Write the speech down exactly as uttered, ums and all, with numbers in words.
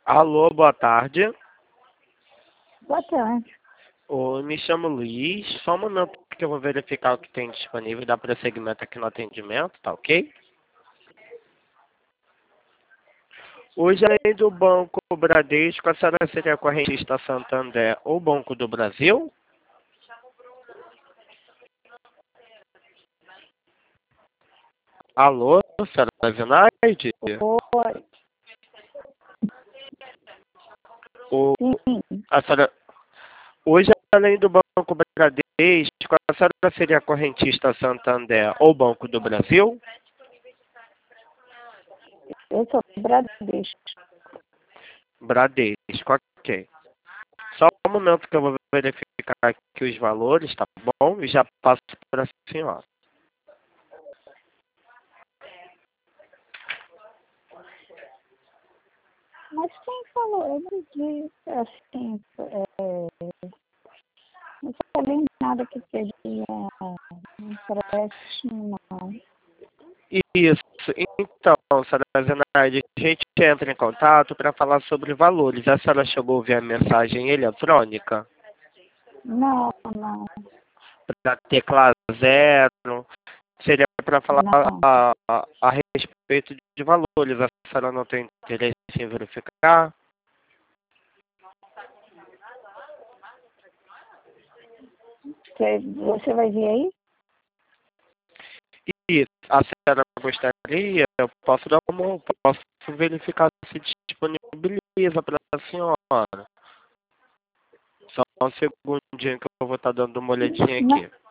Alô, boa tarde. Boa tarde. Oi, me chamo Luiz. Só um momento que eu vou verificar o que tem disponível e dar prosseguimento aqui no atendimento, tá ok? Hoje, além do Banco Bradesco, a senhora seria correntista Santander ou Banco do Brasil? Alô, senhora Zinaide? Oi. O, Sim, a senhora, hoje, além do Banco Bradesco, a senhora seria correntista Santander ou Banco do Brasil? eu sou Bradesco. Bradesco, ok. Só um momento que eu vou verificar aqui os valores, tá bom? E já passo para a senhora. Mas quem falou? Eu não disse assim, é, não falei nada que seria um empréstimo, não. Isso. Então, senhora Zenaide, a gente entra em contato para falar sobre valores. A senhora chegou a ver a mensagem eletrônica Não, não, para tecla zero. Seria para falar não. a, a, a respeito de valores. A senhora não tem interesse em verificar? Você, você vai vir aí? E a senhora gostaria, eu posso dar uma, posso verificar se disponibiliza para a senhora. Só um segundinho que eu vou estar dando uma olhadinha Não, aqui.